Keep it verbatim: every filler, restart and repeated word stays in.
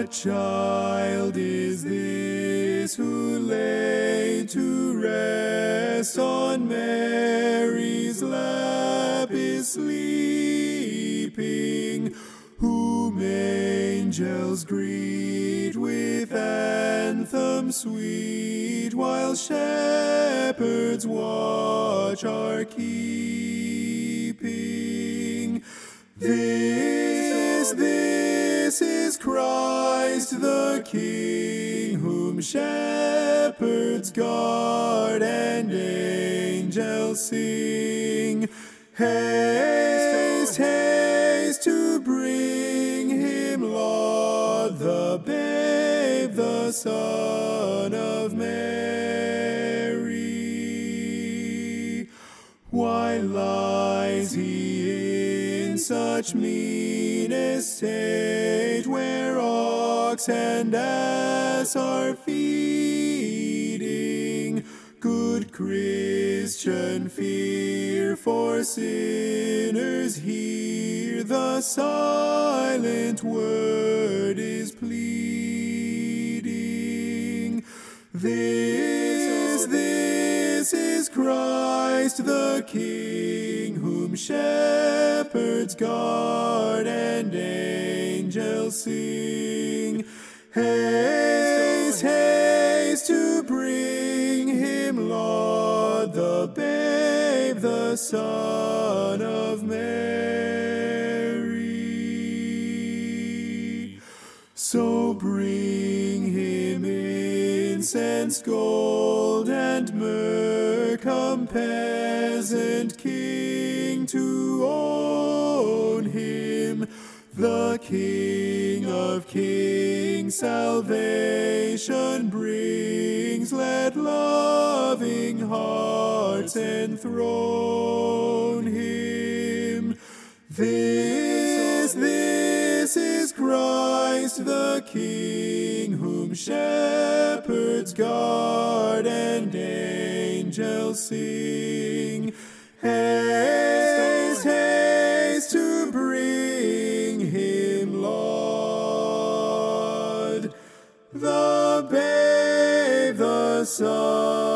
What child is this who lay to rest on Mary's lap is sleeping, whom angels greet with anthems sweet, while shepherds watch are keeping? This, this is Christ the King, whom shepherds guard and angels sing. Haste, haste to bring him, Lord, the babe, the Son of Mary. Why lies he in such mean estate, where ox and ass are feeding? Good Christian, fear for sinners here, the silent word is pleading. This, this is Christ the King, whom shepherds guard and angels sing. Haste, haste to bring him, Lord, the babe, the Son of Mary. So bring him incense, gold, and myrrh, come, peasant king, to own him, the King of kings, salvation brings. Let loving hearts enthrone him. This, this is Christ the King, whom shepherds guard and angels sing. Haste, haste to bring him, Lord, the babe, the Son